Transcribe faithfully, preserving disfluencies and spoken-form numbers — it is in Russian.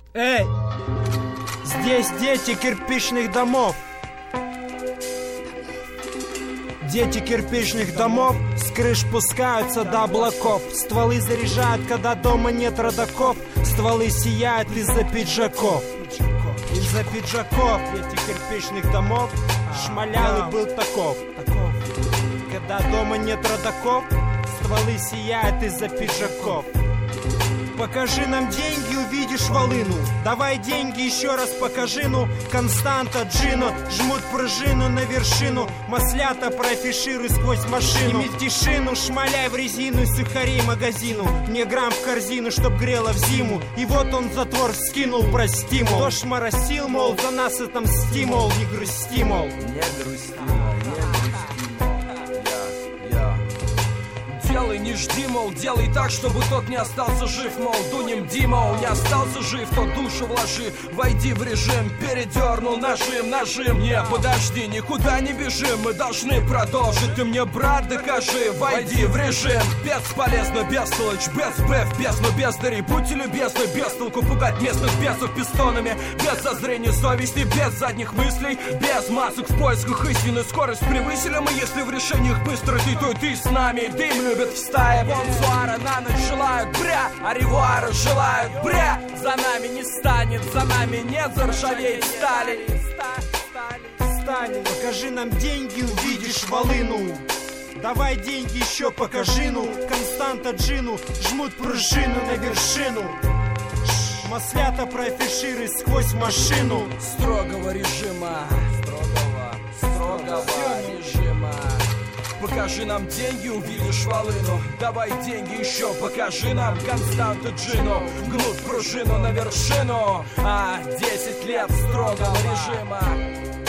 Эй! Здесь дети кирпичных домов. Дети кирпичных домов с крыш пускаются до облаков. Стволы заряжают, когда дома нет родаков. Стволы сияют из-за пиджаков. Из-за пиджаков дети кирпичных домов. Шмалялый был таков. Когда дома нет родаков, стволы сияют из-за пиджаков. Покажи нам деньги, увидишь волыну. Давай деньги, еще раз покажи, ну. Константа, Джино, жмут пружину на вершину. Маслята профишируй сквозь машину. И мельтешину, шмаляй в резину. И сухарей магазину. Мне грамм в корзину, чтоб грело в зиму. И вот он затвор скинул, прости, мол. Дождь моросил, мол, за нас это мсти, мол. Не грусти, мол. Не грусти, мол, не грусти, мол. Я, я. Делай, не жди, мол, делай так, чтобы тот не остался жив, мол, дунем Дима, он не остался жив, то душу вложи, войди в режим, передернул нажим, нажим, не, подожди, никуда не бежим, мы должны продолжить, ты мне, брат, докажи, войди в режим, бесполезно, бестолочь, без бэф, без, но бездари, будьте любезны, без толку пугать местных бесов пистонами, без зазрения совести, без задних мыслей, без масок в поисках истины, скорость превысили мы, если в решениях быстро ты, то и ты с нами, дым любит в стае, бонсуара на ночь желают, бря, аревуара желают, бря, за нами не станет, за нами нет, заржавеет стали. Стали, покажи нам деньги, увидишь волыну. Давай деньги еще покажи, ну. Константа, Джину, жмут пружину на вершину. Маслята профишируй сквозь машину. Строгого режима, строгого, строгого режима. Покажи нам деньги, увидишь волыну. Давай деньги еще, покажи нам Константу, Джину. Гнут пружину на вершину. А, десять лет строгого режима.